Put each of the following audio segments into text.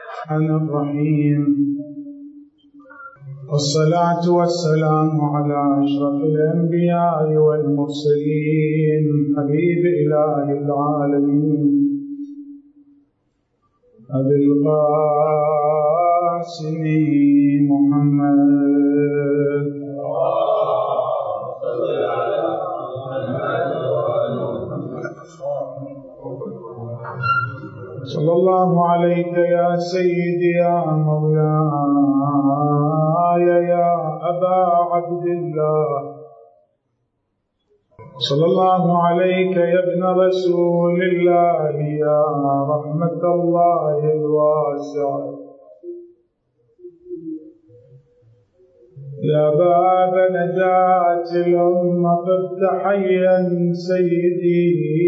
الرحمن الرحيم، والصلاة والسلام على أشرف الأنبياء والمرسلين حبيب إله العالمين أبي القاسم محمد صلى الله عليك يا سيدي يا مولاي يا أبا عبد الله، صلى الله عليك يا ابن رسول الله يا رحمة الله الواسعة، يا باب نجاة الأمة طبت حيا سيدي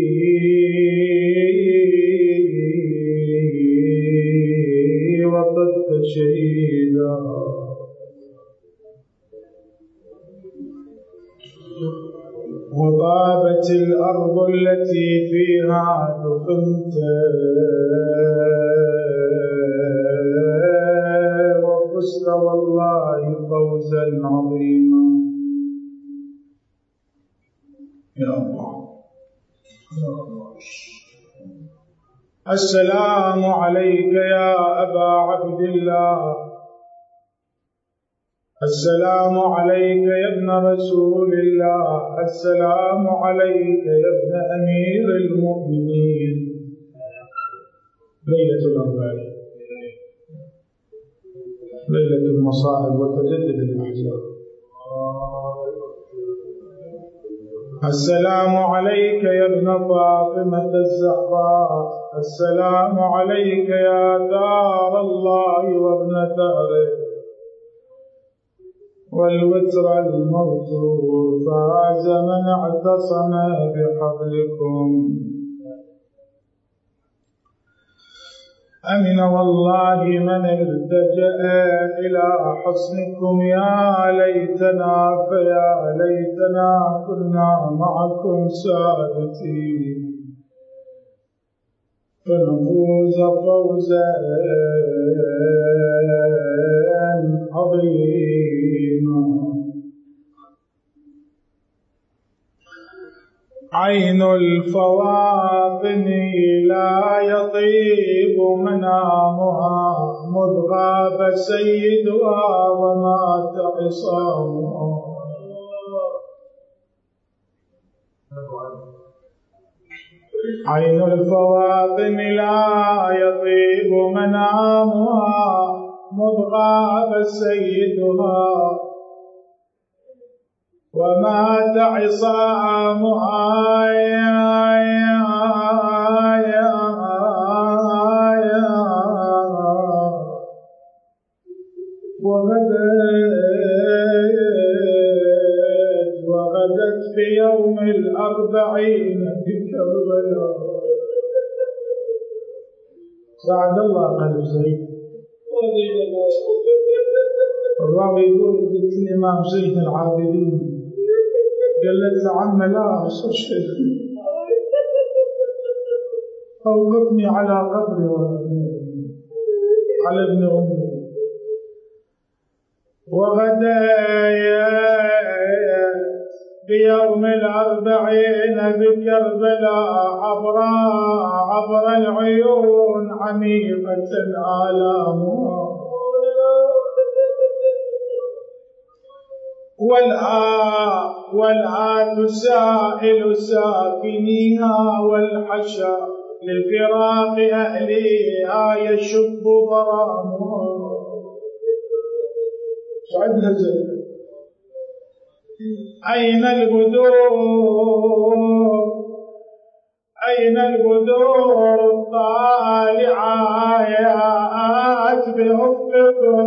وطبت شهيدا، وطابت الأرض التي فيها دفنت، وفزت والله فوزا عظيما يا الله. السلام عليك يا أبا عبد الله، السلام عليك يا ابن رسول الله، السلام عليك يا ابن أمير المؤمنين. ليلة الأربعين، ليلة المصائب وتجدد الأحزاب. السلام عليك يا ابن فاطمة الزهراء، السلام عليك يا ثار الله وابن ثاره، والوتر الموتور، فاز من اعتصم بحبلكم. أمن والله من التجأ إلى حصنكم. يا ليتنا فيا ليتنا كنا معكم سادتي فنفوز فوزا عظيما. عين الفواطن لا يطيب منامها، مذ غاب سيدها ومات عصامها. عين الفواطن لا يطيب منامها، مذ غاب سيدها ومات عصامها. وغدت في يوم 40 بكربلاء. سعد الله قلب زيد. الراوي يقول جئت الإمام زين العابدين، قالت له عم لا أصر شيء، أوقفني على قبري على ابن أمي. وغدايت بيوم 40 بكربلاء، عبر العيون عميقة آلامها، والآن تسائل ساكنيها، والحشا لفراق أهلها يشب ضرامها. سعدها زين. أين البذور الطالعات بأفقكم،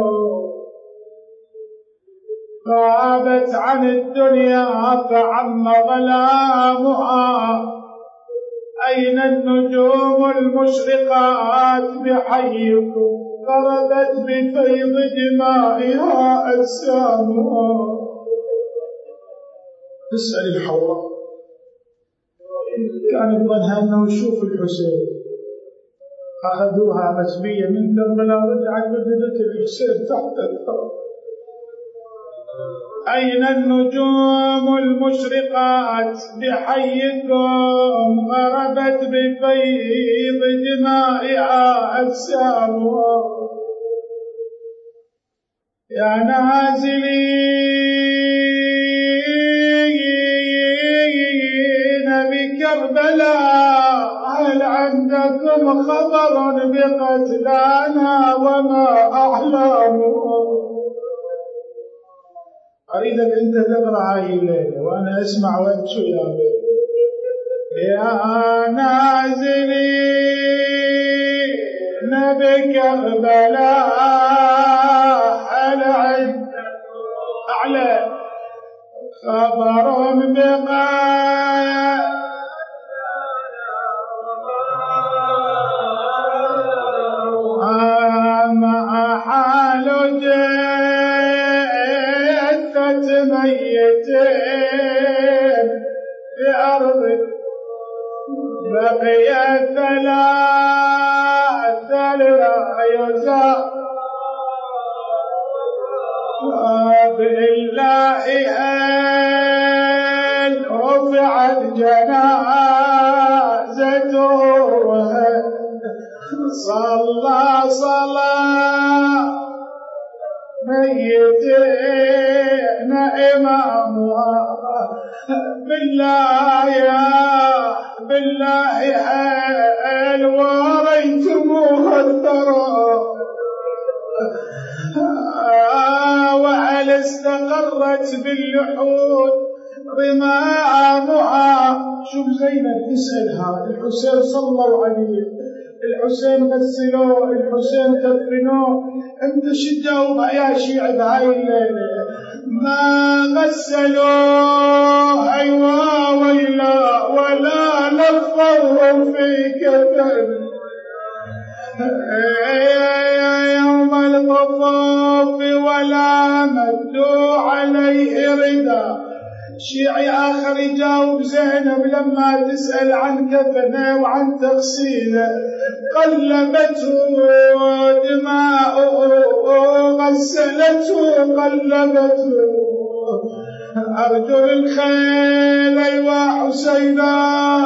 غابت عن الدنيا فعم ظلامها. أين النجوم المشرقات بحيكم، ضربت بفيض دمائها أجسامها. تسأل الحوراء، كان يظنها أنه يشوف الحسين، أخذوها مسبية من كربلاء ورجعت وجدت الحسين تحت الثرى. أين النجوم المشرقات بحيكم غربت بفيض دمائها أجسامها. يا نازلين بكربلاء هل عندكم خبر بقتلانا وما أحلامهم؟ أريدك أنت تقرأ هاي الليلة وأنا أسمع وأنشو يا بي. يا نازلين بكربلاء هل عندكم أعلى خبر بقتلانا ما حال ميتين في أرض بقي ثلاثة لا يزال بالله أن رفعت جنازته صلى ميتين إمامها بالله يا بالله هل وريتموها الثرى وهل استقرت باللحود رمامها. شوف زينب تسألها الحسين صلوا عليه، الحسين غسلوه، الحسين كفنوه، انت شو تجاوبها يا شيعة بهاي الليلة؟ ما غسلوه أيوة ولا لفوه في كفن يوم الطفوف ولا مدوا عليه ردا. شيعي آخر يجاوب زينب لما تسأل عن كفنه وعن تغسيله قلبته دماؤه غسلته قلبته أرجل الخيل أيوا حسينا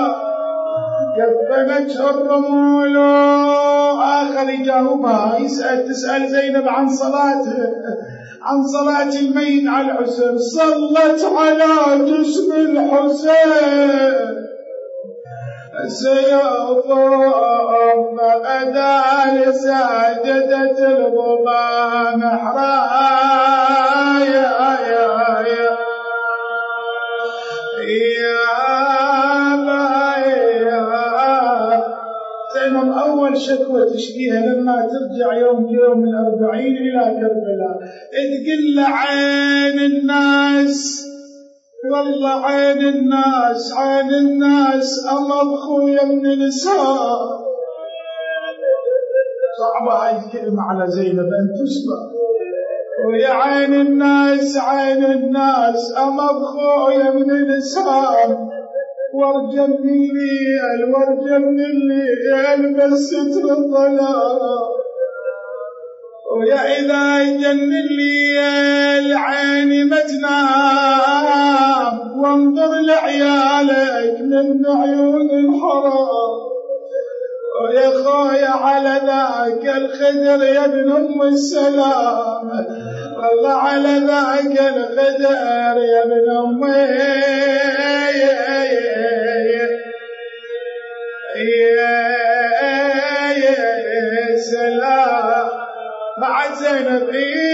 كفنته الرمول. آخر يجاوبها تسأل زينب عن صلاته، عن صلاة الميت على الحسين. صلت على جسم الحسين سيوفهم فغدا لساجدة الغمام حرايا يا زينب أول شكوى تشكيها لما ترجع يوم 40 إلى كربلاء تقل عين الناس والله عين الناس أمر خويا من النساء. صعبة هاي الكلمة على زينب أن تسمع. ويا عين الناس أمر خويا من النساء وارجى من الليل بس ستر الظلام. ويا إذا جن الليل عيني ما تنام وانظر لعيالك من عيون الحرام. ويا خويا على ذاك الخدر يا ابن أم السلام والله على ذاك الخدر يا ابن أم سلام. بعد زينب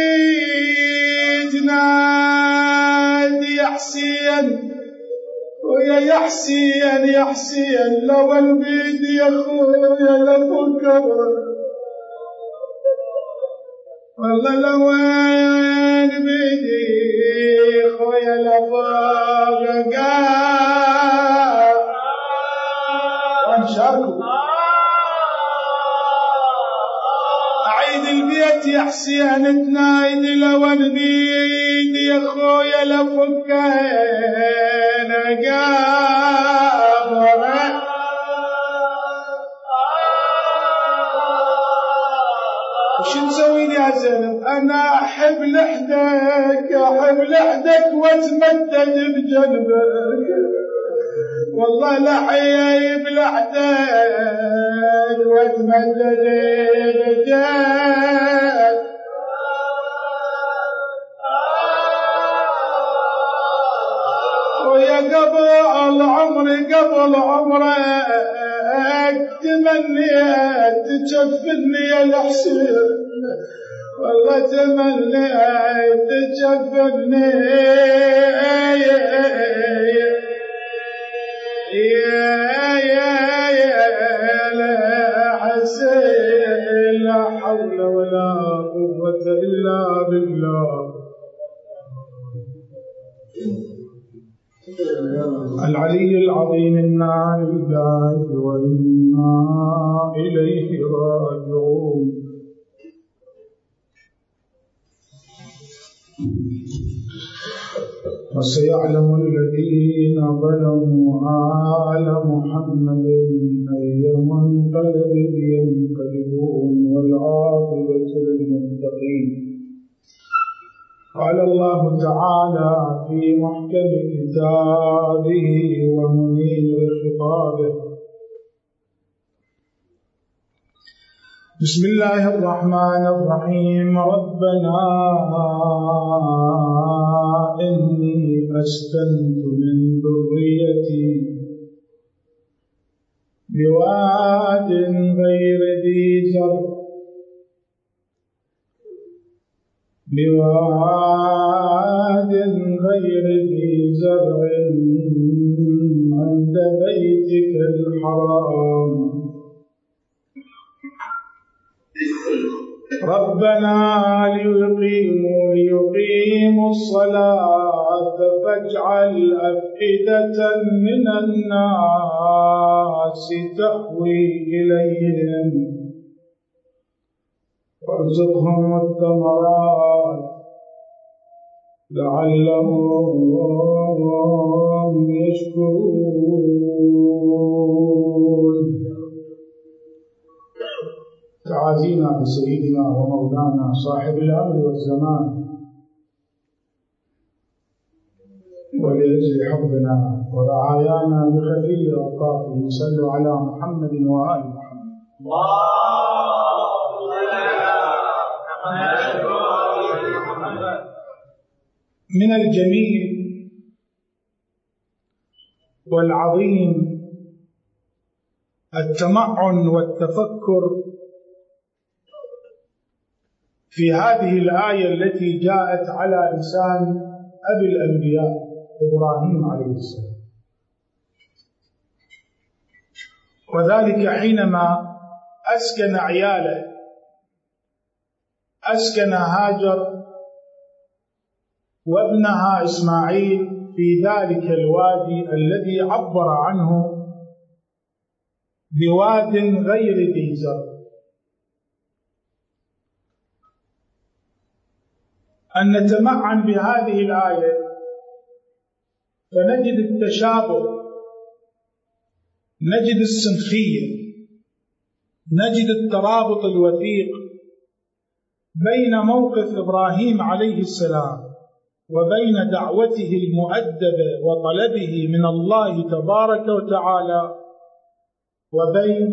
نادي يا حسين ويا يا حسين لو البيد يا خويا لفكر والله لو البيدي خويا لفكر وانشاركوا أعيد البيت يا حسين تنايد لو البيد يا خويا لفكر وش نسوي يا زينب؟ أنا أحب لحدك واتمدد بجنبك، والله لحيب لحدك واتمدد بجنبك، ويا قبل عمرك تمنيت تجفني يا الحسين، والله تمنيت تجفني يا الحسين، لا حول ولا قوة إلا بالله. العلي العظيم، إنا لله وإنا إليه راجعون. وسيعلم الذين ظلموا آل محمد أي منقلب ينقلبون والعاقبة للمتقين. قال الله تعالى في محكم كتابه ومنير خطابه: بسم الله الرحمن الرحيم. ربنا إني أسكنت من ذريتي بواد غير ذي زرع عند بيتك الحرام ربنا ليقيموا الصلاة فاجعل أفئدة من الناس تهوي إليهم وارزقهم الثمرات لعلهم يشكرون. تعازينا بسيدنا ومولانا صاحب الأمر والزمان، ولأجل حبنا ورعايانا بخفي أوقافه صلوا على محمد وآل محمد. من الجميل والعظيم التمعن والتفكر في هذه الآية التي جاءت على لسان أبي الأنبياء إبراهيم عليه السلام، وذلك حينما أسكن عياله، أسكن هاجر وابنها إسماعيل في ذلك الوادي الذي عبر عنه بواد غير ذي زرع. أن نتمعن بهذه الآية فنجد التشابه، نجد السنخية، نجد الترابط الوثيق بين موقف إبراهيم عليه السلام وبين دعوته المؤدبة وطلبه من الله تبارك وتعالى وبين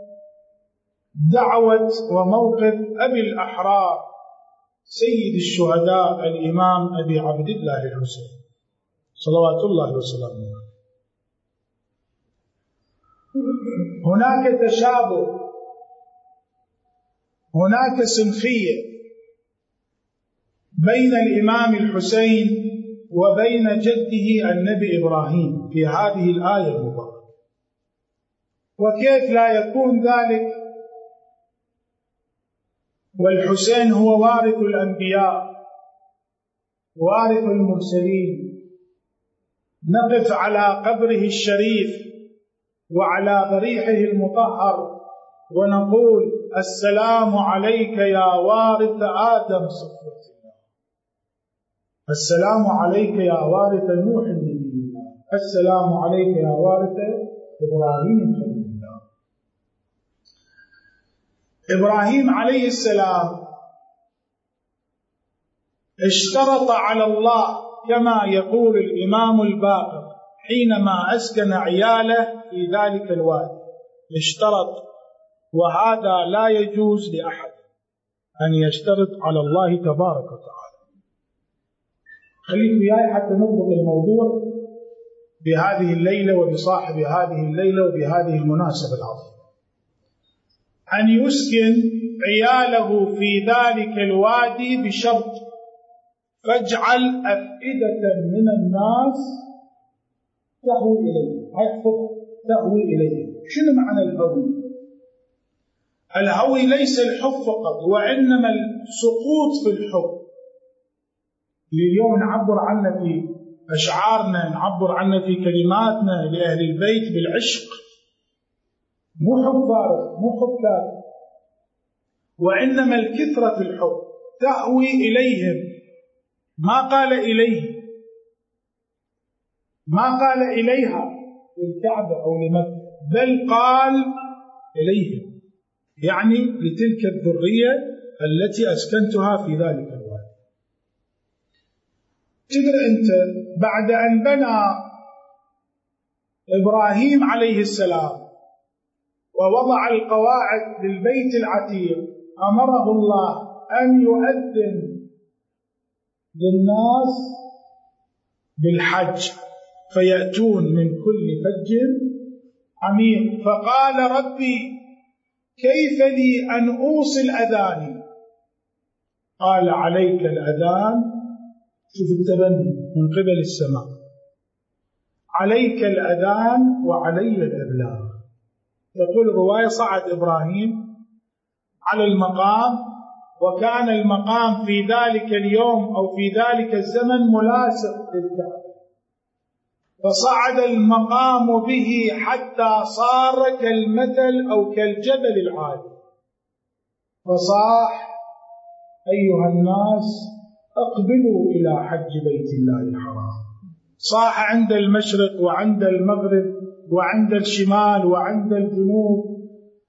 دعوة وموقف أبي الأحرار سيد الشهداء الإمام أبي عبد الله الحسين صلوات الله وسلامه عليه. هناك تشابه، هناك سنخية بين الإمام الحسين وبين جده النبي إبراهيم في هذه الآية المباركة. وكيف لا يكون ذلك والحسين هو وارث الأنبياء وارث المرسلين؟ نقف على قبره الشريف وعلى ضريحه المطهر ونقول: السلام عليك يا وارث آدم صفوة الله، السلام عليك يا وارث نوح النبي الله، السلام عليك يا وارث إبراهيم خليل الله. إبراهيم عليه السلام اشترط على الله كما يقول الإمام الباقر حينما أسكن عياله في ذلك الوادي، اشترط، وهذا لا يجوز لأحد أن يشترط على الله تبارك وتعالى. خليكم وياي حتى نضبط الموضوع بهذه الليلة وبصاحب هذه الليلة وبهذه المناسبة العظيمة، أن يسكن عياله في ذلك الوادي بشرط: فاجعل أفئدة من الناس تهوي إليه. احفظ، تهوي إليه. شنو معنى الهوي؟ الهوي ليس الحب فقط، وإنما السقوط في الحب. اليوم نعبر عنه في أشعارنا، نعبر عنه في كلماتنا لأهل البيت بالعشق، مو حب فارغ، مو حب كاذب، وإنما الكثرة في الحب. تهوي إليهم، ما قال إليه، ما قال إليها للكعبة أو لمكة، بل قال إليهم، يعني لتلك الذرية التي أسكنتها في ذلك الوادي. تدري أنت بعد أن بنى إبراهيم عليه السلام ووضع القواعد للبيت العتيق، أمره الله أن يؤذن للناس بالحج فيأتون من كل فج عميق. فقال: ربي كيف لي أن أوصل أذاني؟ قال: عليك الأذان. شوف التبني من قبل السماء، عليك الأذان وعلي الإبلاغ. يقول الرواية: صعد إبراهيم على المقام، وكان المقام في ذلك اليوم أو في ذلك الزمن ملاصق للكعبة، فصعد المقام به حتى صار كالمثل أو كالجبل العالي، فصاح: أيها الناس أقبلوا إلى حج بيت الله الحرام. صاح عند المشرق وعند المغرب وعند الشمال وعند الجنوب،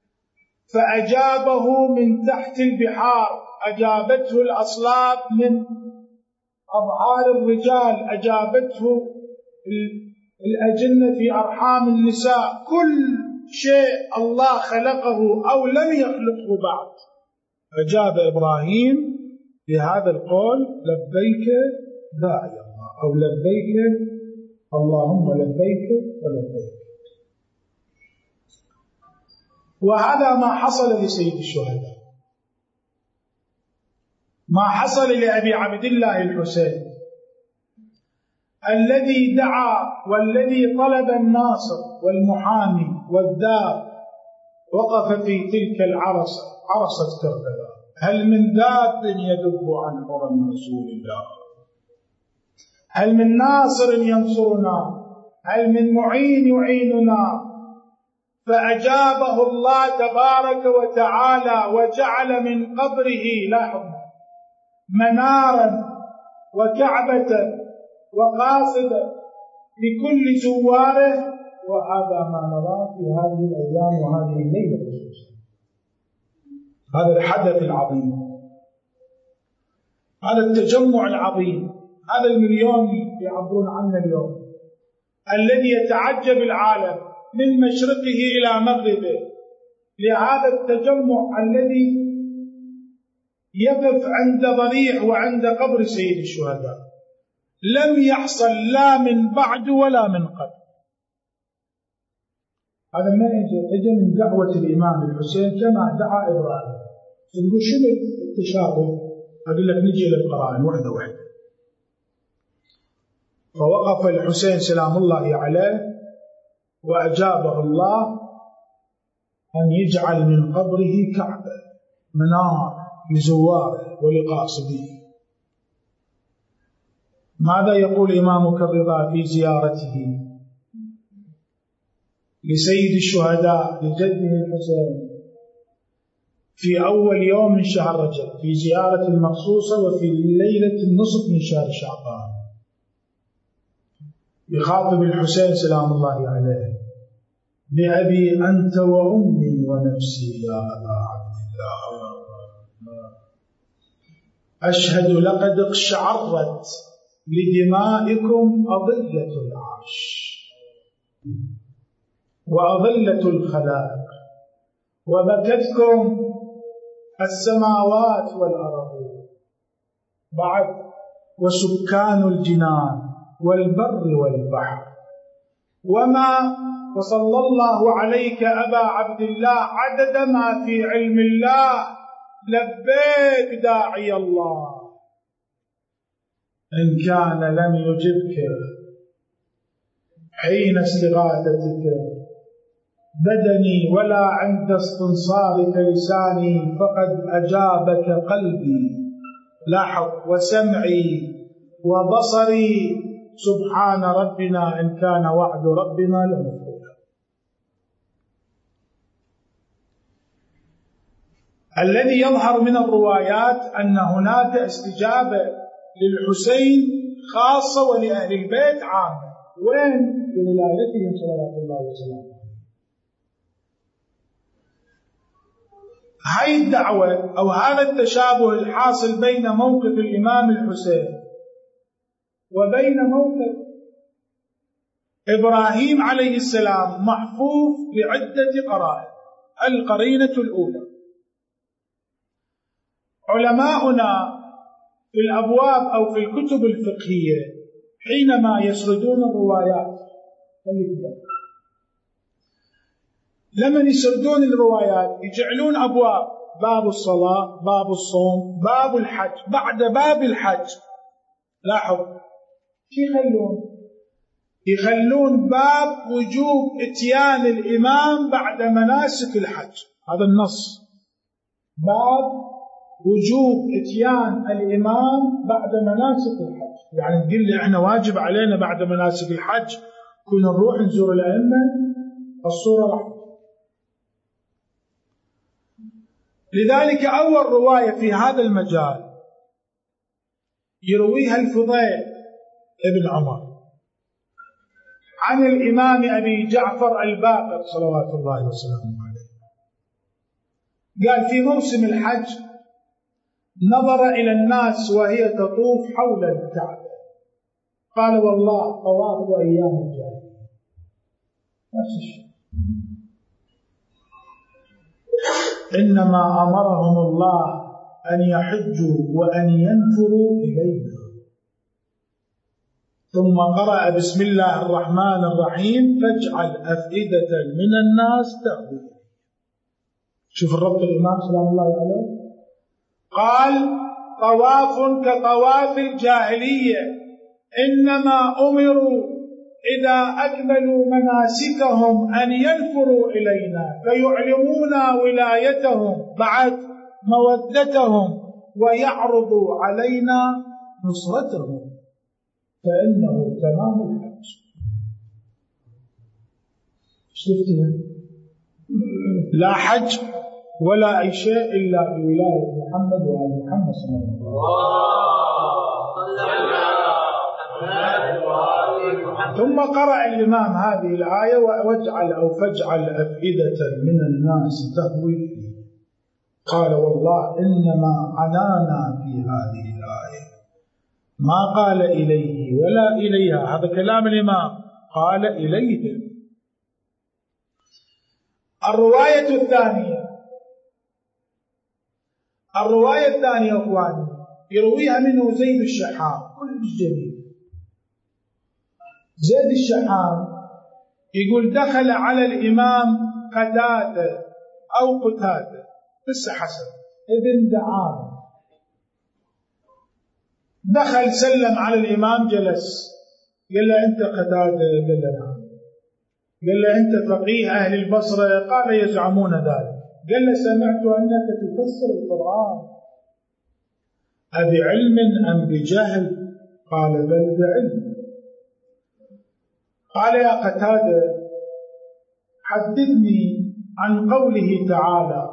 فأجابه من تحت البحار، أجابته الأصلاب من أظهار الرجال، أجابته الأجنة في أرحام النساء، كل شيء الله خلقه أو لم يخلقه بعد. أجاب إبراهيم بهذا القول: لبيك داعي الله، أو لبيك اللهم لبيك ولبيك. وهذا ما حصل لسيد الشهداء، ما حصل لأبي عبد الله الحسين الذي دعا والذي طلب الناصر والمحامي والدار، وقف في تلك العرصة، عرصة كربلاء: هل من داب يدب عن حرم رسول الله؟ هل من ناصر ينصرنا؟ هل من معين يعيننا؟ فأجابه الله تبارك وتعالى وجعل من قبره لحظة منارا وكعبة وقاصدة لكل زواره. وهذا ما نراه في هذه الأيام وهذه الليلة خصوصا، هذا الحدث العظيم، هذا التجمع العظيم، هذا المليون يعبرون عنه اليوم، الذي يتعجب العالم من مشرقه إلى مغربه لهذا التجمع الذي يقف عند ضريح وعند قبر سيد الشهداء. لم يحصل لا من بعد ولا من قبل. هذا ما اجى من دعوة الإمام الحسين كما دعا إبراهيم. تقول شنو التشابه؟ أقول لك نجي للقرآن واحدة واحدة. فوقف الحسين سلام الله عليه وأجابه الله أن يجعل من قبره كعبة منار لزواره ولقاصديه. ماذا يقول إمامك الرضا في زيارته لسيد الشهداء لجده الحسين في أول يوم من شهر رجب في زيارة المخصوصة وفي ليلة النصف من شهر شعبان؟ يخاطب الحسين سلام الله عليه: بأبي أنت وأمي ونفسي يا أبا عبد الله أشهد لقد اقشعرت لدمائكم أضلة العرش وأضلة الخلائق، وبكتكم السماوات والأرض، بعد وسكان الجنان والبر والبحر، وصلى الله عليك أبا عبد الله عدد ما في علم الله. لبيك داعي الله. إن كان لم يجبك حين استغاثتك بدني ولا عند استنصارك لساني، فقد أجابك قلبي لاحظ وسمعي وبصري. سبحان ربنا إن كان وعد ربنا لمفعولا. الذي يظهر من الروايات أن هناك استجابة للحسين خاصة ولأهل البيت عامة. وين؟ بولايتهم صلوات الله وسلامه. هاي الدعوة أو هذا التشابه الحاصل بين موقف الإمام الحسين وبين موقف إبراهيم عليه السلام محفوف بعدة قرائن. القرينة الأولى، علماؤنا في الأبواب أو في الكتب الفقهية حينما يسردون الروايات، لما يسردون الروايات يجعلون أبواب: باب الصلاة، باب الصوم، باب الحج، بعد باب الحج. لاحظ يخلون باب وجوب اتيان الإمام بعد مناسك الحج. هذا النص، باب وجوب اتيان الإمام بعد مناسك الحج. يعني تقول لي احنا واجب علينا بعد مناسك الحج كنا نروح نزور الأئمة؟ الصورة راح. لذلك أول رواية في هذا المجال يرويها الفضيل ابن عمر عن الإمام أبي جعفر الباقر صلوات الله وسلامه عليه، قال: في موسم الحج نظر إلى الناس وهي تطوف حول الكعبة، قال: والله طواف أيام الجاهلية. نفس الشيء. إنما أمرهم الله أن يحجوا وأن ينفروا إلينا. ثم قرأ: بسم الله الرحمن الرحيم فاجعل أفئدة من الناس تهوي. شوف الربط الإمام سلام الله عليه. قال: طواف كطواف الجاهلية، إنما أمروا إذا أكملوا مناسكهم أن ينفروا إلينا فيعلمونا ولايتهم بعد مودتهم ويعرضوا علينا نصرتهم، فإنه تمام الحج. شفتها؟ لا حج ولا أي شيء إلا بولاية محمد وآل محمد صلى الله عليه وسلم. ثم قرأ الإمام هذه الآية: واجعل أو فاجعل أفئدة من الناس تهوي. قال: والله إنما عنانا في هذه الآية، ما قال إليه ولا إليها. هذا كلام الإمام، قال إليه. الرواية الثانية أخواني يرويها منه زيد الشحام، كل جميل. زيد الشحام يقول: دخل على الإمام قتادة أو قتادة بس حسن ابن دعامة، دخل سلم على الإمام، جلس، قال له: أنت قتادة؟ قال له: نعم. قال له: أنت فقيه أهل البصرة؟ قال: يزعمون ذلك. قال له: سمعت أنك تفسر القرآن، أبعلم أم بجهل؟ قال: بل بعلم. قال: يا قتادة، حدثني عن قوله تعالى: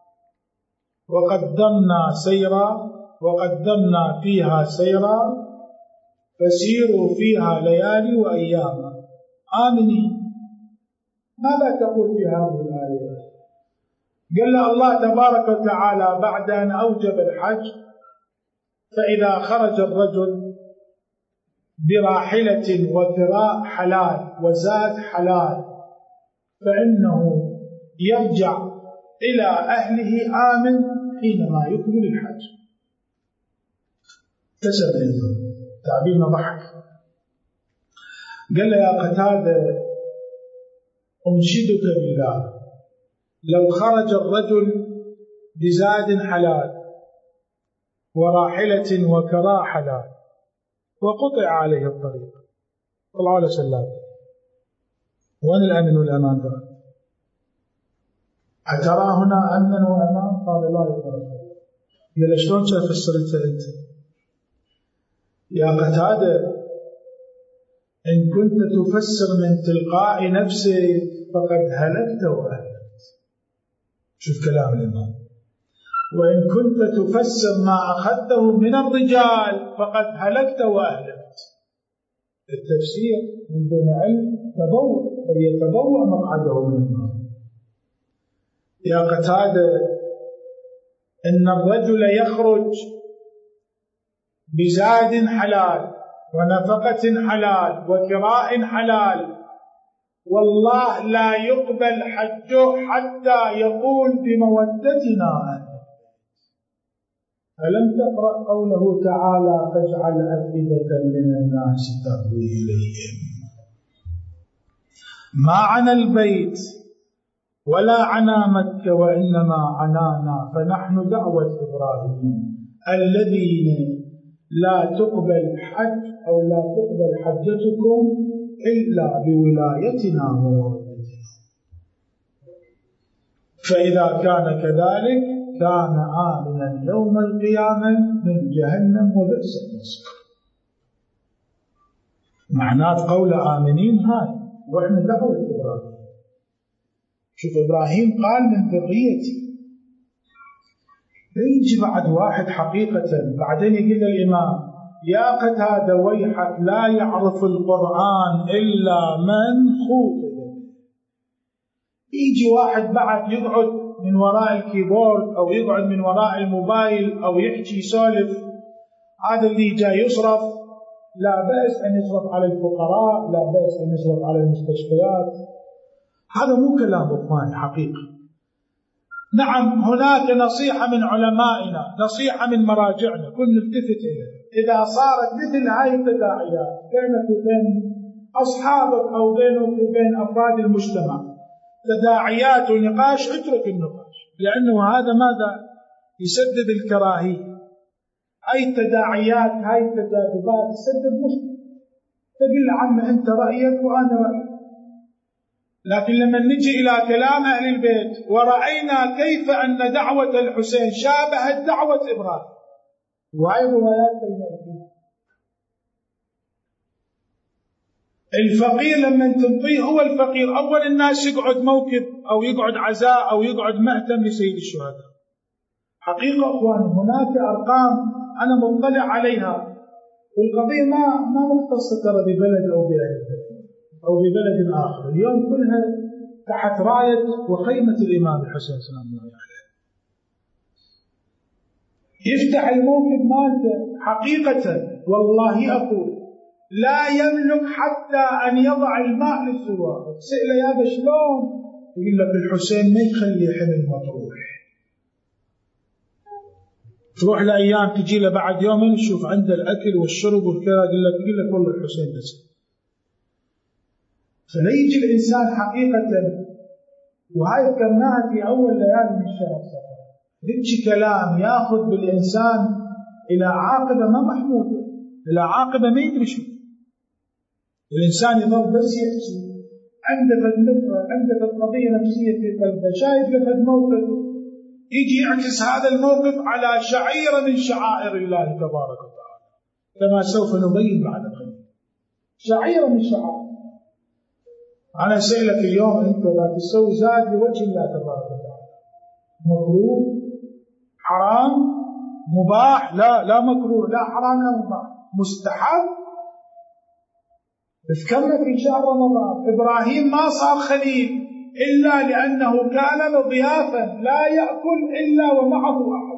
وقدمنا فيها سيرا فسيروا فيها ليالي وأياما آمنين. ماذا تقول في هذه الآية؟ قال له الله تبارك وتعالى بعد أن أوجب الحج: فإذا خرج الرجل براحلة وكراء حلال وزاد حلال فإنه يرجع إلى أهله آمن حينما يكمل الحج. كسر تعبيرنا ضحك. قال له: يا قتادة، أنشدك بالله، لو خرج الرجل بزاد حلال وراحلة وكراء حلال وقطع عليه الطريق، طلعوا له سلاب، وين الأمن والأمان بقى؟ أترى هنا أمن وأمان؟ قال: لا يا رسول. قال: شلون فسرتها أنت؟ يا قتادة، إن كنت تفسر من تلقاء نفسك فقد هلكت وأهلكت. شوف كلام الإمام. وإن كنت تفسر ما أخذته من الرجال فقد هلكت وأهلكت. التفسير من دون علم تبوء، فليتبوأ مقعده من النار. يا قتادة، إن الرجل يخرج بزاد حلال ونفقة حلال وكراء حلال، والله لا يقبل حجه حتى يقول بمودتنا أهل. ألم تقرأ قوله تعالى: فاجعل أفئدة من الناس تهوي إليهم؟ ما عنا البيت ولا عنا مكة، وإنما عنانا، فنحن دعوة إبراهيم الذين لا تقبل حج أو لا تقبل حجتكم إلا بولايتنا ومودتنا. فإذا كان كذلك كان آمنا يوم القيامة من جهنم وبئس المصير. معنات قول آمنين هاي، وإحنا دعوة إبراهيم. شوف إبراهيم قال من ذريتي. يجي بعد واحد حقيقة بعدين يقول الإمام: يا قتادة ويحك، لا يعرف القرآن إلا من خوطب. يجي واحد بعد يقعد من وراء الكيبورد أو يقعد من وراء الموبايل أو يحكي يسولف، هذا اللي جاي يصرف. لا بأس أن يصرف على الفقراء، لا بأس أن يصرف على المستشفيات. هذا مو كلام إخواني حقيقة. نعم، هناك نصيحة من علمائنا، نصيحة من مراجعنا، كن نلتفت إليه. إذا صارت مثل هاي التداعيات بينك وبين أصحابك أو بينك وبين أفراد المجتمع تداعيات ونقاش، اترك النقاش، لأنه هذا ماذا؟ يسبب الكراهية. هاي التداعيات، هاي التجاذبات تسبب مشكلة. تقول عم أنت رأيك وأنا رأيي. لكن لما نجي إلى كلام أهل البيت ورأينا كيف أن دعوة الحسين شابهت دعوة إبراهيم، وهي روايات بين أيدينا. الفقير لما تنطيه هو الفقير أول الناس يقعد موكب أو يقعد عزاء أو يقعد مأتم لسيد الشهداء. حقيقة أخواني هناك أرقام أنا مطلع عليها، والقضية ما مختصة ترى ببلد أو بأهل البلد أو ببلد آخر. اليوم كلها تحت راية وخيمة الإمام الحسين سلام الله عليه. يفتح الموكب مالته حقيقة والله أقول لا يملك حتى أن يضع الماء للزوار. سئل يا شلون؟ يقول لك الحسين ما يخلي حمل مطروح. تروح لأيام تجي له بعد يومين تشوف عنده الأكل والشرب والكذا، يقول لك والله الحسين نسي. فليجي الإنسان حقيقة، وهاي ذكرناها في أول ليالي من شهر صفر، يجي كلام يأخذ بالإنسان إلى عاقبة ما محمودة، إلى عاقبة ما يدري شو. الإنسان يظل بس يحكي، عنده فد نفرة، عنده فد قضية نفسية في قلبه، شايف له فد موقف، يجي يعكس هذا الموقف على شعيرة من شعائر الله تبارك وتعالى، كما سوف نبين بعد قليل. شعيرة من شعائر. أنا سألك اليوم أنت لا تسوي زاد لوجه الله تبارك وتعالى، مكروه، حرام، مباح؟ لا مكروه، لا حرام، لا مباح، مستحب. ذكرنا في شهر رمضان إبراهيم ما صار خليل إلا لأنه كان ضيافا لا يأكل إلا ومعه أحد.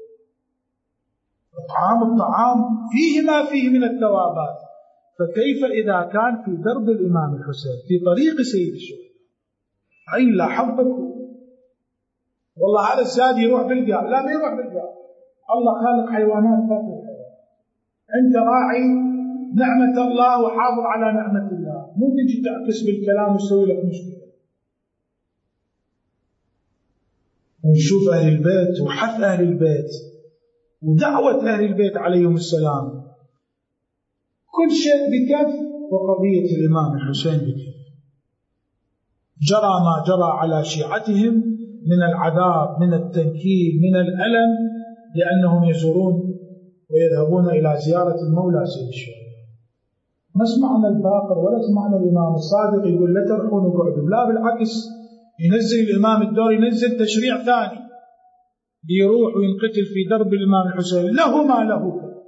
الطعام فيه ما فيه من الثوابات، فكيف إذا كان في درب الإمام الحسين في طريق سيد الشهداء؟ أي لا حظك والله هذا الزاد يروح بالجار، لا ما يروح بالجار، الله خالق حيوانات فاكر. أنت راعي نعمة الله وحافظ على نعمة الله، مو تجي تعكس بالكلام وتسوي لك مشكلة. ونشوف أهل البيت وحث أهل البيت ودعوة أهل البيت عليهم السلام، كل شيء بكف، وقضية الإمام الحسين بكف. جرى ما جرى على شيعتهم من العذاب، من التنكيل، من الألم، لأنهم يزورون ويذهبون إلى زيارة المولى سيد الشهداء. ما سمعنا الباقر ولا سمعنا الإمام الصادق يقول لا ترحون وقعدوا، لا بالعكس، ينزل الإمام الدور، ينزل تشريع ثاني ليروح وينقتل في درب الإمام الحسين، له ما له.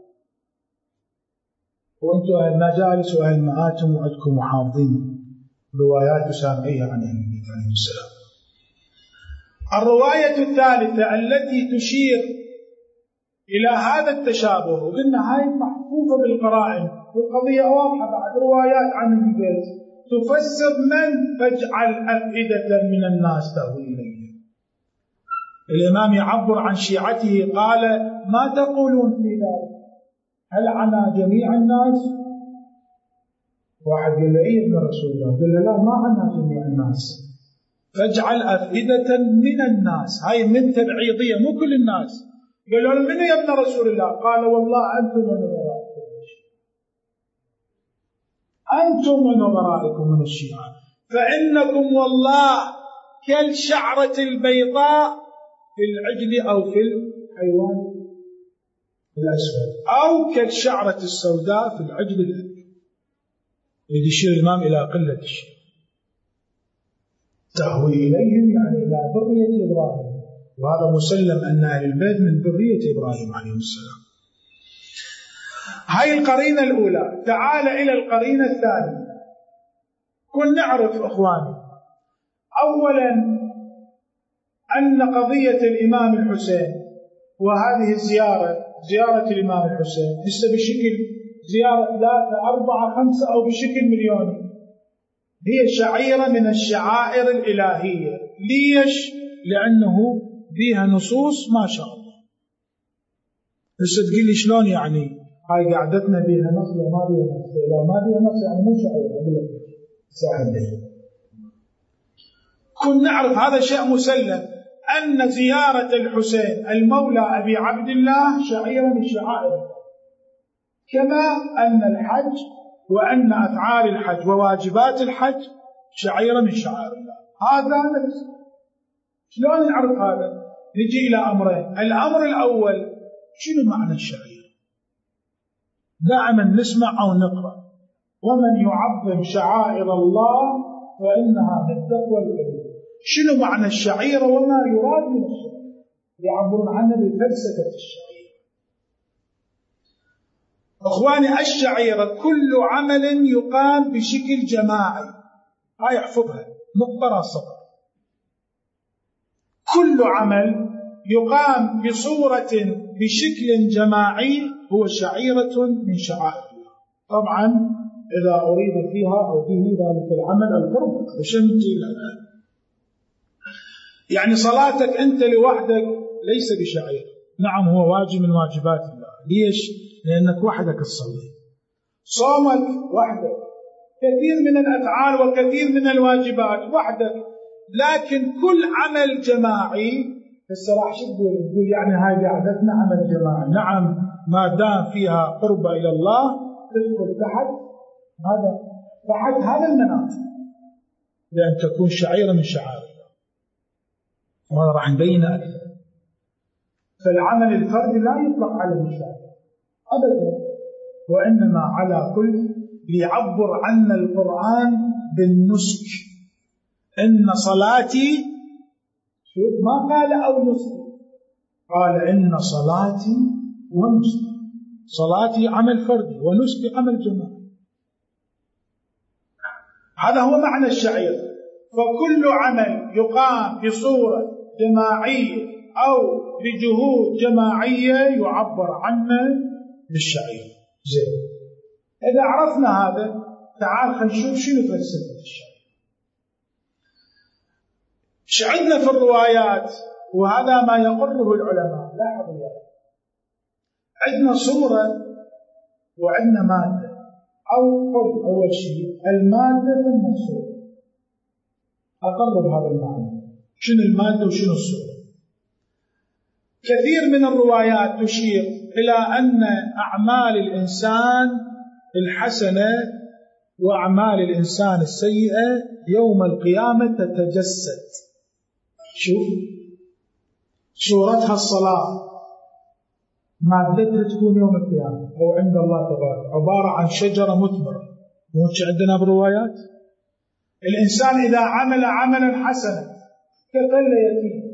وأنتم أهل المجالس وأهل المآتم وعدكم محافظين روايات سامعية عن أهل البيت عليهم السلام. الرواية الثالثة التي تشير إلى هذا التشابه، وقلنا هاي محفوفة بالقرائن والقضية واضحة، بعد روايات عن البيت تفسر من فاجعل أفئدة من الناس تهوي إليه. الإمام يعبر عن شيعته قال ما تقولون في ذلك؟ هل عنا جميع الناس؟ واحد قال له إيه ابن رسول الله؟ قال له لا، ما عنا جميع الناس، فاجعل أفئدة من الناس، هاي من تبعيضية مو كل الناس. قالوا له من يا ابن رسول الله؟ قال والله أنتم ونظرائكم، أنتم ونظرائكم من الشيعة، فإنكم والله كالشعرة البيضاء في العجل أو في الحيوان الأسود، أو كالشعرة السوداء في العجل الأبيض. يشير الإمام إلى قلة الشيء، تهوي إليهم يعني إلى ذرية إبراهيم، وهذا مسلم أن أهل البيت من ذرية إبراهيم عليه السلام. هاي القرينة الأولى. تعال إلى القرينة الثانية. كن نعرف أخواني أولا أن قضية الإمام الحسين وهذه الزيارة، زيارة الإمام الحسين ليس بشكل زيارة 3 4 5 أو بشكل مليوني، هي شعيرة من الشعائر الإلهية. ليش؟ لأنه بها نصوص ما شاء الله. بس تقول لي شلون يعني هاي قعدتنا بها نص وما بها نص؟ لا ما بها نص يعني مو شعيرة، أقول لك ساعد لي. كن نعرف هذا شيء مسلم أن زيارة الحسين المولى أبي عبد الله شعيرة من شعائر، كما أن الحج وأن أفعال الحج وواجبات الحج شعيرة من شعائر الله. هذا نفس. شلون نعرف هذا؟ نجي إلى أمرين. الأمر الأول، شنو معنى الشعيرة؟ دائما نسمع أو نقرأ ومن يعظم شعائر الله فإنها من تقوى القلوب. شنو معنى الشعيرة وما يراد من الشعيرة؟ يعبرون عنها بفلسفة الشعيرة. أخواني الشعيرة كل عمل يقام بشكل جماعي، هاي احفظها نقطة راسخة. كل عمل يقام بصورة بشكل جماعي هو شعيرة من شعائر الله. طبعا إذا أريد فيها أو به ذلك العمل القرب بشمتي لنا، يعني صلاتك أنت لوحدك ليس بشعيرة. نعم هو واجب من واجبات الله. ليش؟ لأنك وحدك تصلي. صومك وحدك، كثير من الأفعال وكثير من الواجبات وحدك، لكن كل عمل جماعي الصراحة شو تقول يعني هاي قعدتنا عمل جماعي. نعم ما دام فيها قرب إلى الله تدخل تحت هذا المناط، لأن تكون شعيرة من شعائر الله، وهذا راح نبين أكثر. فالعمل الفردي لا يطلق عليه الشعيرة أبدا، وإنما على كل. ليعبر عنا القرآن بالنسك. إن صلاتي، شوف ما قال أو نسكي، قال إن صلاتي ونسكي. صلاتي عمل فردي ونسكي عمل جماعي. هذا هو معنى الشعيرة. فكل عمل يقام بصورة جماعية أو بجهود جماعية يعبر عنه بالشعيرة. زين، إذا عرفنا هذا تعال خلينا نشوف شنو فلسفة الشعيرة. عندنا في الروايات، وهذا ما يقره العلماء، لاحظوا يعني عندنا صورة وعندنا مادة، أو قل أول شيء المادة ثم الصورة. أقرب هذا المعنى، شنو المادة وشنو الصورة. كثير من الروايات تشير إلى أن أعمال الإنسان الحسنة وأعمال الإنسان السيئة يوم القيامة تتجسد. شوف صورتها الصلاة، مادتها تكون يوم القيامة أو عند الله تبارك، عبارة عن شجرة مثمرة. موش عندنا بروايات الإنسان إذا عمل عملا حسنا كفل يتيم،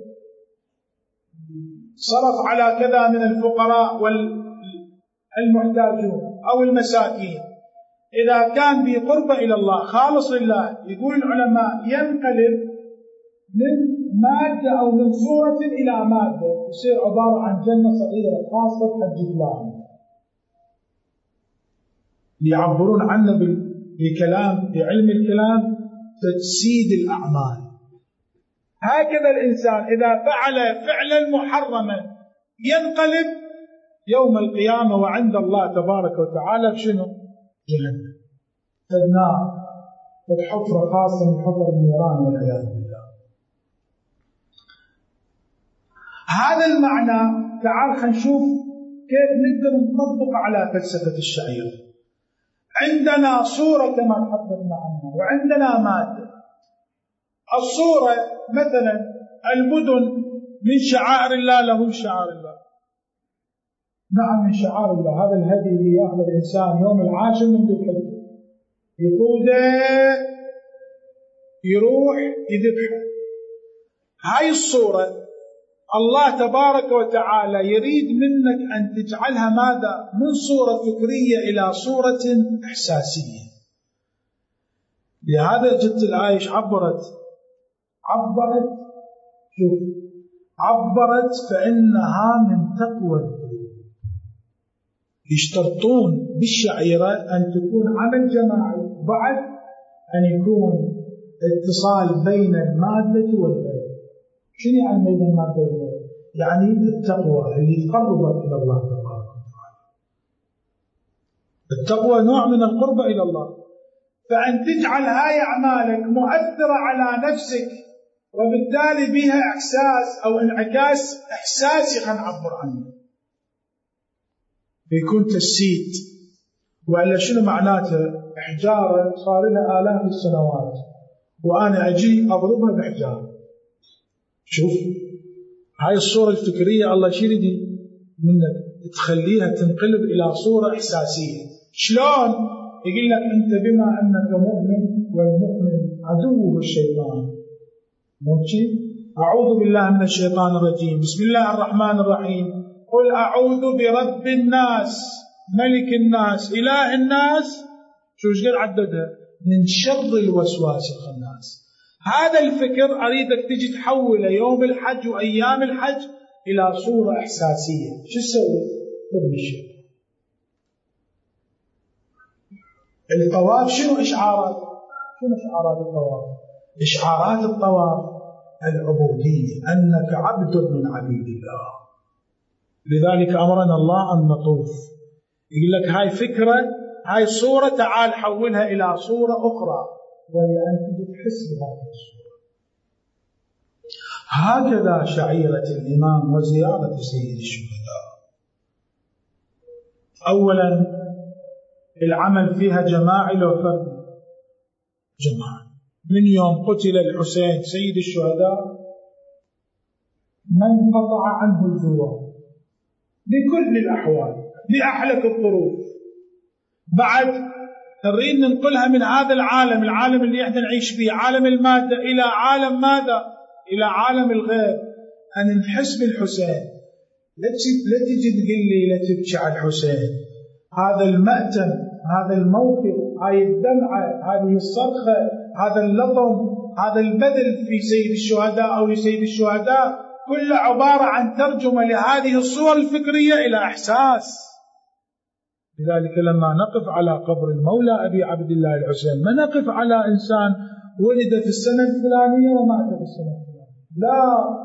صرف على كذا من الفقراء والمحتاجون أو المساكين، إذا كان بقربة إلى الله خالص لله، يقول العلماء ينقلب من مادة أو من صورة إلى مادة، يصير عبارة عن جنة صغيرة خاصة بحج فلان. يعبرون عنه بكلام بعلم الكلام تجسيد الأعمال. هكذا الإنسان إذا فعل فعلا محرما ينقلب يوم القيامة وعند الله تبارك وتعالى بشنو؟ جهنم، النار، الحفرة خاصة من حفر النيران والعياذ بالله. هذا المعنى تعال خلينا نشوف كيف نقدر نطبق على فلسفة الشعيرة. عندنا صورة كما تحدثنا عنها وعندنا مادة. الصورة مثلا المدن من شعائر الله، له شعائر الله، نعم من شعائر الله. هذا الهدي اللي يأخذ الإنسان يوم العاشر من ذي الحجة يقوده يروح يذبحه. هاي الصورة الله تبارك وتعالى يريد منك أن تجعلها ماذا؟ من صورة فكرية إلى صورة إحساسية. لهذا جت الآية عبرت شوف عبرت فإنها من تقوى القلوب. يشترطون بالشعيرة أن تكون عمل جماعي، بعد أن يكون اتصال بين المادة والغير. شنو يعني بين المادة والغير؟ يعني التقوى اللي تقربك إلى الله تبارك وتعالى. التقوى نوع من القرب إلى الله، فأن تجعل هاي أعمالك مؤثرة على نفسك وبالتالي بها إحساس أو انعكاس إحساسي خلينا نعبر عنه، بيكون تجسيد. وإلا شنو معناته؟ إحجارة صار لها آلاف السنوات وأنا أجي أضربها بإحجار. شوف هاي الصورة الفكرية الله يريد منك تخليها تنقلب إلى صورة إحساسية. شلون؟ يقول لك أنت بما أنك مؤمن والمؤمن عدوه الشيطان، ماشي؟ أعوذ بالله من الشيطان الرجيم، بسم الله الرحمن الرحيم، قل أعوذ برب الناس ملك الناس إله الناس، شو قد عددها؟ من شر الوسواس الخناس. هذا الفكر أريدك تجي تحوله يوم الحج وأيام الحج إلى صورة إحساسية. شو تسوي؟ تمشي الطواف. شنو إشعارات الطواف؟ إشعارات الطواف العبودية، أنك عبد من عبيد الله. لذلك أمرنا الله أن نطوف. يقول لك هاي فكرة، هاي صورة، تعال حولها إلى صورة أخرى، وهي أن تجي تحس بهذه الصورة. هكذا شعيرة الإمام وزيارة سيد الشهداء. أولا العمل فيها جماعي لو فردي؟ جماعي. من يوم قتل الحسين سيد الشهداء من قطع عنه الزوار بكل الأحوال بأحلك الظروف. بعد نريد ننقلها من هذا العالم اللي احنا نعيش فيه، عالم المادة، إلى عالم ماذا؟ إلى عالم الغيب. أن نحس بالحسين. لا تجي تقول لي لا تبكي على الحسين. هذا المأتم، هذا الموقف، هاي الدمعة، هذه الصرخة، هذا اللطم، هذا البذل في سيد الشهداء أو لسيد الشهداء كله عبارة عن ترجمة لهذه الصور الفكرية إلى إحساس. لذلك لما نقف على قبر المولى أبي عبد الله الحسين ما نقف على إنسان ولد في السنة الفلانية ومات في السنة الفلانية، لا،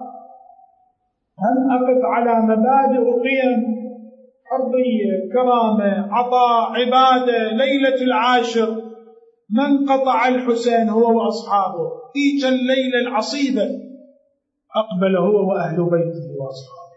هل أقف على مبادئ وقيم حرية، كرامة، عطاء، عبادة، ليلة العاشر من قطع الحسين هو وأصحابه تلك الليلة العصيبة أقبل هو وأهل بيته وأصحابه،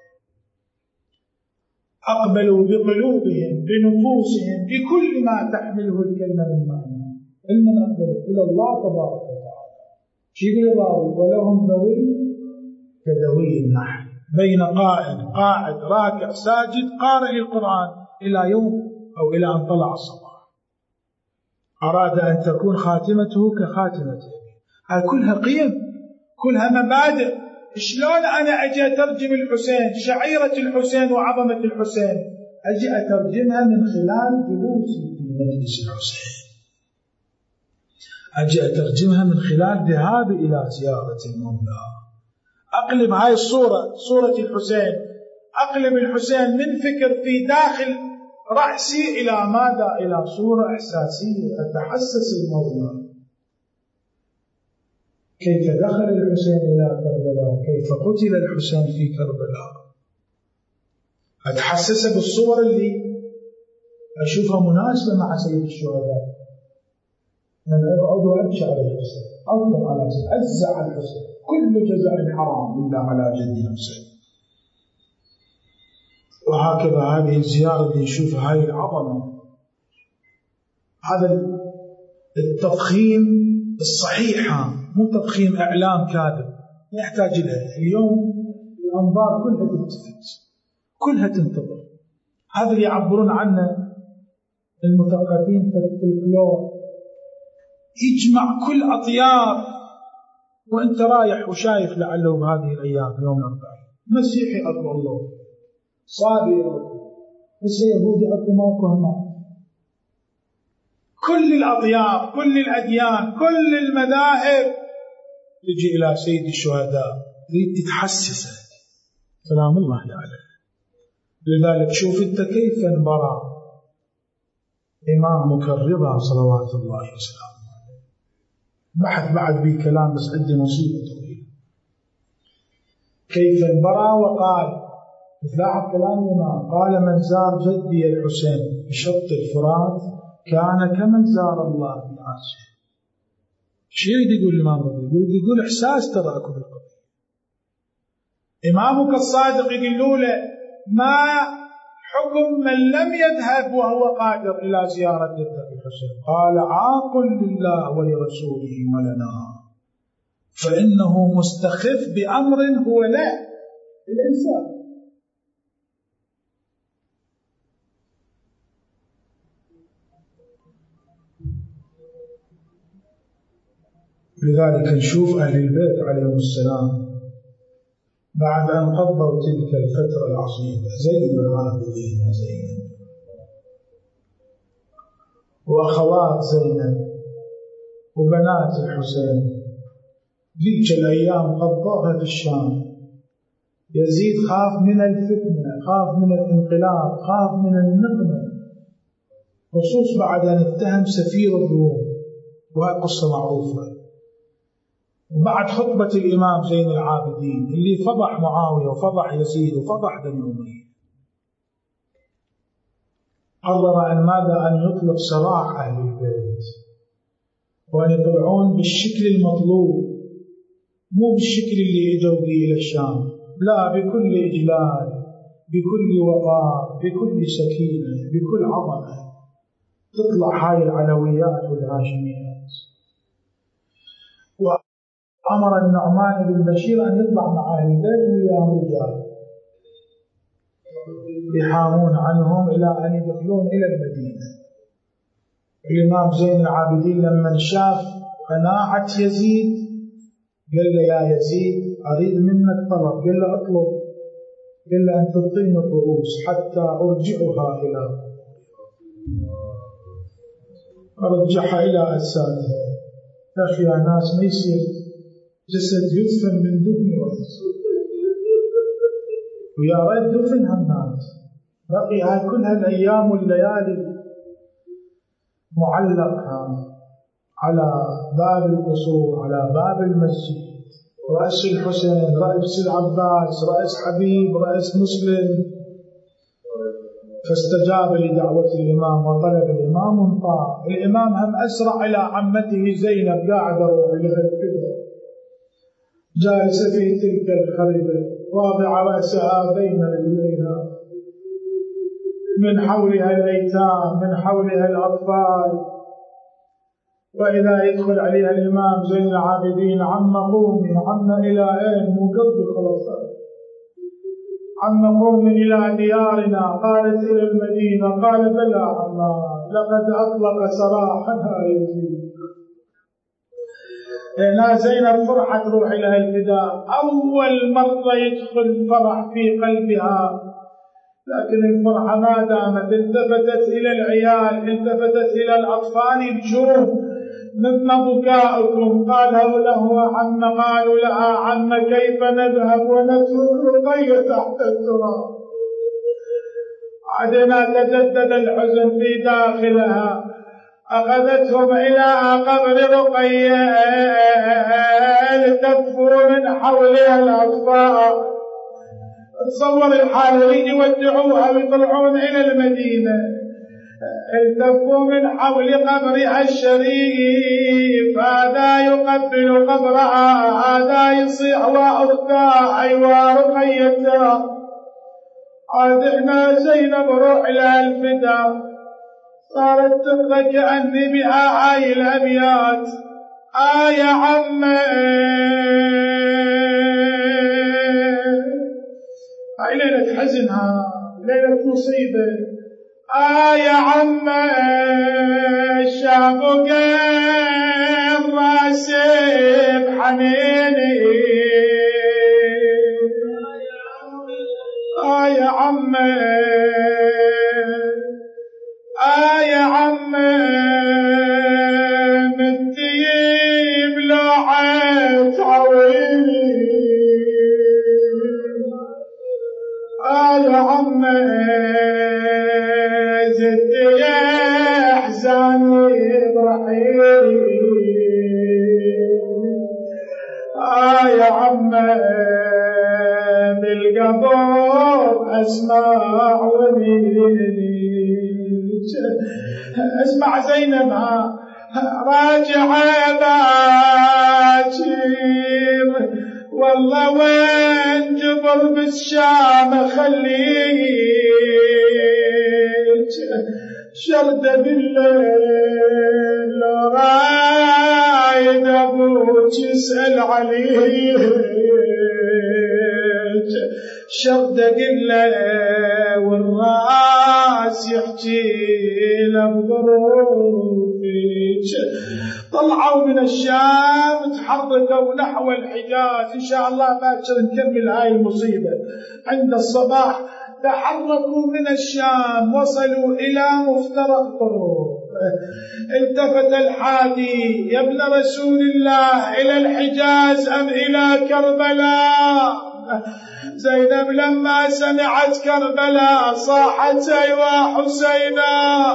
أقبلوا بقلوبهم بنفوسهم بكل ما تحمله الكلمة من معنى، إننا أقبلوا إلى الله تبارك وتعالى. شيء الراوي ولهم ذوي كذوي النحل بين قائم قاعد راكع ساجد قارئ القرآن إلى يوم أو إلى أن طلع الصباح. أراد أن تكون خاتمته كخاتمته. هاي كلها قيم، كلها مبادئ. شلون أنا أجي أترجم الحسين، شعيرة الحسين وعظمة الحسين، أجي أترجمها من خلال جلوسي في مجلس الحسين، أجي أترجمها من خلال ذهابي إلى زيارة المولى. أقلب هاي الصورة، صورة الحسين، أقلب الحسين من فكر في داخل رأسي إلى ماذا؟ إلى صورة إحساسية أتحسس المولى. كيف دخل الحسين إلى كربلاء، كيف قتل الحسين في كربلاء، أتحسس بالصور اللي أشوفها مناسبة مع سيد الشهداء. أنا أقعد وأبكي على الحسين، أضرب على الحسين، أجزع على الحسين، كل جزاء حرام إلا على جد الحسين. وهكذا هذه الزيارة اللي نشوفها هاي العظمة، هذا التضخيم الصحيحة، مو تضخيم إعلام كاذب يحتاج إليه. اليوم الأنظار كلها تلتفت، كلها تنتظر. هذا اللي يعبرون عنه المثقفين في الفلكلور، يجمع كل أطياف، وأنت رايح وشايف لعله بهذه الأيام يوم الأربعين مسيحي أكو الله، صابي أكو، بس يهودي أكو ماكو هما، كل الأطياف، كل الأديان، كل المذاهب تجي إلى سيد الشهداء تريد تتحسسه سلام الله عليه. لذلك شوف أنت كيف انبرى إمامك الرضا صلوات الله وسلامه عليه. بحث بعد بي كلام بس عندي مصيبة طويلة. كيف انبرى وقال، لاحظ كلام الإمام، قال من زار جدي الحسين بشط الفرات كان كمن زار الله في عرشه. شو يقول الإمام رضي؟ يقول إحساس تراكم القضية. إمامك الصادق يقول له ما حكم من لم يذهب وهو قادر إلى زيارة جدك الحسين؟ قال عاق لله ولرسوله ولنا، فإنه مستخف بأمر هو له الإنسان. لذلك نشوف أهل البيت عليهم السلام بعد أن قضوا تلك الفترة العصيبة، زين العابدين وزينب وأخوات زينب وبنات الحسين، ذيك الأيام قضاها في الشام. يزيد خاف من الفتنة، خاف من الانقلاب، خاف من النقمة، خصوص بعد أن اتهم سفير الروم، وهي قصة معروفة. وبعد خطبة الإمام زين العابدين اللي فضح معاوية وفضح يزيد وفضح بني أمية، قرر أن ماذا؟ أن يطلق سراح أهل البيت، وأن يطلعون بالشكل المطلوب، مو بالشكل اللي اجوا به إلى الشام، لا، بكل إجلال، بكل وقار، بكل سكينة، بكل عظمة، تطلع هاي العلويات والهاشميات. وأمر النعمان بن بشير أن يطلع مع أهل البيت وياهم رجال يحامون عنهم إلى أن يدخلون إلى المدينة. الإمام زين العابدين لما شاف قناعة يزيد قال له يا يزيد أريد منك طلب. قال له أطلب. قال له أن تطين الرؤوس حتى أرجعها إلى أرجعها إلى أجسادها. يا أخي يا ناس ما يصير جسد يدفن من دون رأس، ويا ريت دفن همات. بقي هاي كل هالأيام والليالي معلقها على باب القصور، على باب المسجد، رأس الحسين، رأس العباس، رأس حبيب، رأس مسلم. فاستجاب لدعوة الإمام وطلب الإمام وانطاع. الإمام هم أسرع إلى عمته زينب قاعدة روح لها الفدر، جالسة في تلك الخربة واضع رأسها بين رجليها، من حولها الأيتام، من حولها الأطفال. وإذا يدخل عليها الإمام زين العابدين: عم قومي. عم إلى أين؟ مو قلبي خلاص. عم قومي إلى ديارنا. قالت إلى المدينة. قال بلى عما، لقد أطلق سراحها يزيد. لا زينب فرحت روح لها الفداء، أول مرة يدخل فرح في قلبها، لكن الفرحة ما دامت. التفتت إلى العيال، التفتت إلى الأطفال يبكون: مما بكاؤكم؟ قالوا له عم. قالوا لها: عم كيف نذهب ونترك رقية تحت التراب؟ عدنا تجدد الحزن في داخلها. أخذتهم إلى قبر رقية التفوا من حولها الأطفال. تصور الحالة، يودعوها ويطلعون إلى المدينة، التفوا من حول قبرها الشريف. هذا يقبل قبرها، هذا يصيح: وأختها أيوا رقيتها. عادنا زينب روح لها الفدا. صارت تبقى كأني بها هاي الأبيات: يا عم. هاي ليلة حزنها، ليلة مصيبة. يا عم شابك الراسب حنيني. يا عم، يا عم متيب لوعة عويني. يا عم زدت يا احزاني برحيلي. يا عم بالقبر اسمع ونيني. اسمع زينب راجعة باكر، والله وين جبر بالشام خليك. شردة بالليل رايد ابوك يسأل عليك. شردة بالليل والراس يحكي له بظروفك. طلعوا من الشام تحركوا نحو الحجاز. إن شاء الله باكر نكمل هاي المصيبة. عند الصباح تحركوا من الشام، وصلوا إلى مفترق طرق. التفت الحادي: يا ابن رسول الله، إلى الحجاز أم إلى كربلاء؟ زينب لما سمعت كربلاء صاحت: أيوا حسينا،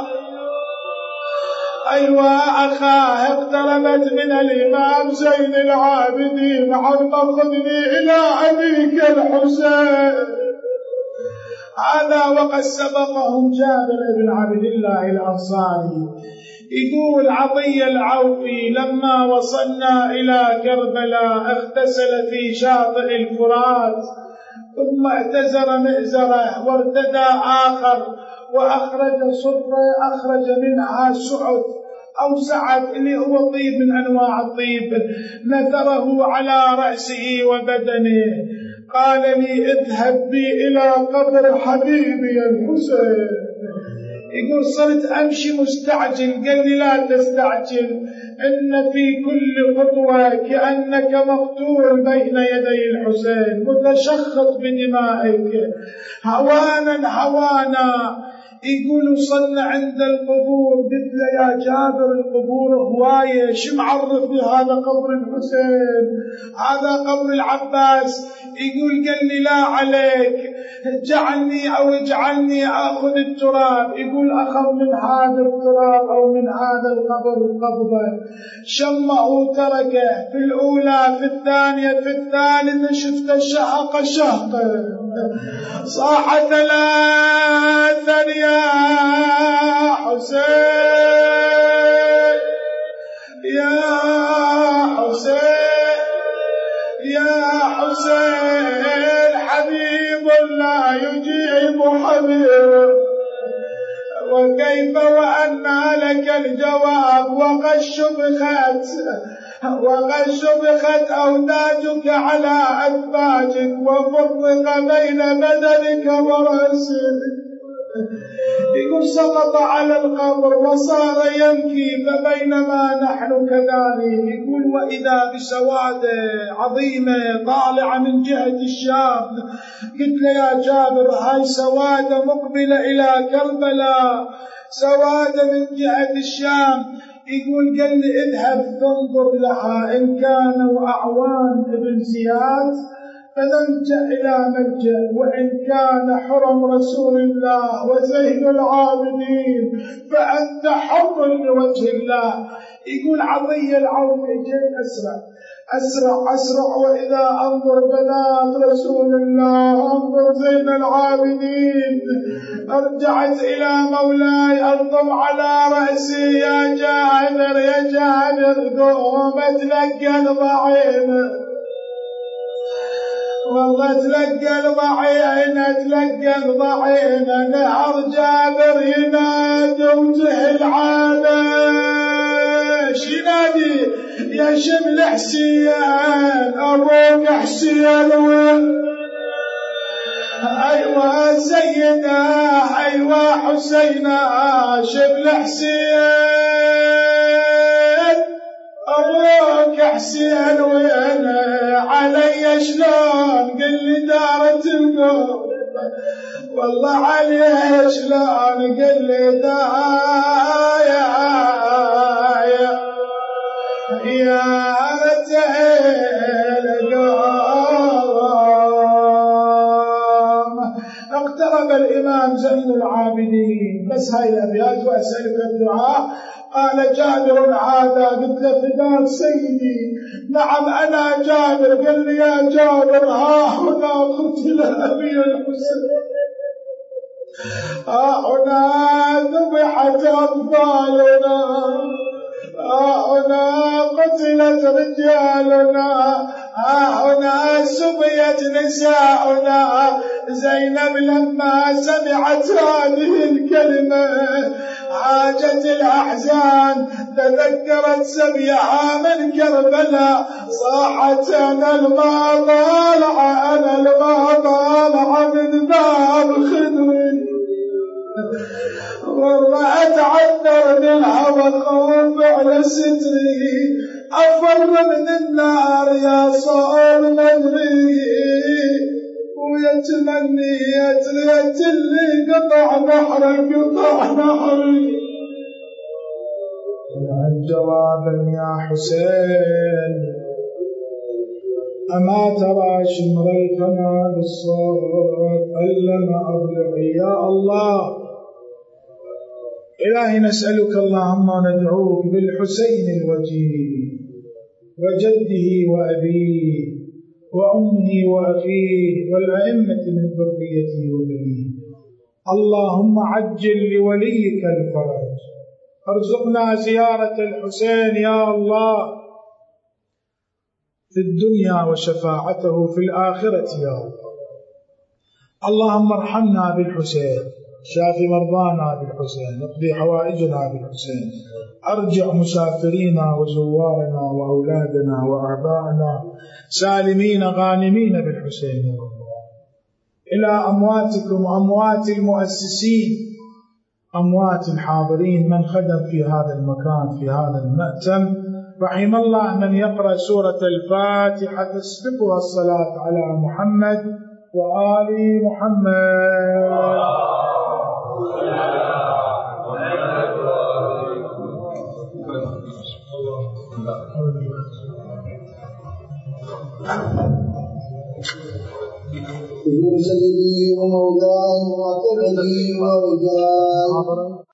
أيوا أخاه. اقتربت من الإمام زين العابدين: عم خذني إلى أبيك الحسين. هذا وقد سبقهم جابر بن عبد الله الأنصاري. يقول عطية العوفي: لما وصلنا إلى كربلاء اغتسل في شاطئ الفرات، ثم اعتزر مئزره وارتدى آخر، وأخرج صفرة أخرج منها سعد أو سعد اللي هو طيب من أنواع الطيب، نثره على رأسه وبدنه. قال لي: اذهب بي إلى قبر حبيبي الحسين. يقول صرت أمشي مستعجل. قال لي: لا تستعجل، إن في كل خطوة كأنك مقتول بين يدي الحسين، متشخص بدمائك. هوانا هوانا. يقول وصلنا عند القبور، قلت له يا جابر القبور هواية، شو معرفني هذا قبر الحسين هذا قبر العباس؟ يقول قال لي لا عليك، اجعلني اخذ التراب. يقول اخذ من هذا التراب او من هذا القبر قبضه، شمه وتركه، في الاولى في الثانيه في الثالثه شفت شهقه صاح ثلاثا يا حسين يا حسين يا حسين، حبيب لا يجيب حبيب، وكيف وأنى لك الجواب، وقد شبخت أوداجك على أثباجك، وفرق بين بدنك ورأسك. يقول سقط على القبر وصار يبكي، فبينما نحن كذلك يقول وإذا بسوادة عظيمة طالعة من جهة الشام. قلت له يا جابر هاي سوادة مقبلة إلى كربلاء، سوادة من جهة الشام. يقول قال لي اذهب تنظر لها، إن كانوا أعوان ابن زياد فنلجأ إلى ملجأ، وإن كان حرم رسول الله وزين العابدين فأنت حر لوجه الله. يقول عطية العوف جاي أسرع، وإذا أنظر بنات رسول الله أنظر زين العابدين. أرجعت إلى مولاي أرضم على رأسي، يا جابر قوم أتلقى الضعينة، والله تلقى الضعينة نهر جابر ينادي وجه العالش، ينادي يا شمل حسين أبوك حسين، أيوة سيدة أيوة حسينة شمل حسين أبوك حسين، وأنا علي شلون قل لي دارت القوم، والله علي شلون قل لي دارت القوم. اقترب الإمام زين العابدين، بس هاي الأبيات وأسألك الدعاء. قال جابر هذا؟ قلت له فداك سيدي. نعم أنا جابر. قال لي يا جابر ها هنا قتل أبي الحسين، ها هنا ذبحت أطفالنا، ها هنا قتلت رجالنا، ها هنا سبيت نساؤنا. زينب لما سمعت هذه الكلمة عاجت الأحزان، تذكرت سبيها من كربلاء، صاحت أنا المطالعة من باب خدري، والله أتعذر بالهوى خوف على ستري، أفر من النار يا صار مدري، ويتمني يتريت اللي قطع نحري. جوابا يا حسين أما ترى شمر الفنا بالصوت ألم أضلعي. يا الله إلهي نسألك اللهم ندعوك بالحسين الوجيه وجده وأبيه وأمه وأخيه والأئمة من ذريته وبنيه. اللهم عجل لوليك الفرج، ارزقنا زيارة الحسين يا الله في الدنيا وشفاعته في الآخرة يا الله. اللهم ارحمنا بالحسين، شافي مرضانا بالحسين، اقضي حوائجنا بالحسين، أرجع مسافرينا وزوارنا وأولادنا وأعبائنا سالمين غانمين بالحسين يا الله. إلى أمواتكم أموات المؤسسين، أموات الحاضرين من خدم في هذا المكان في هذا المأتم، رحم الله من يقرأ سورة الفاتحة تسبقها الصلاة على محمد وآل محمد. وجاه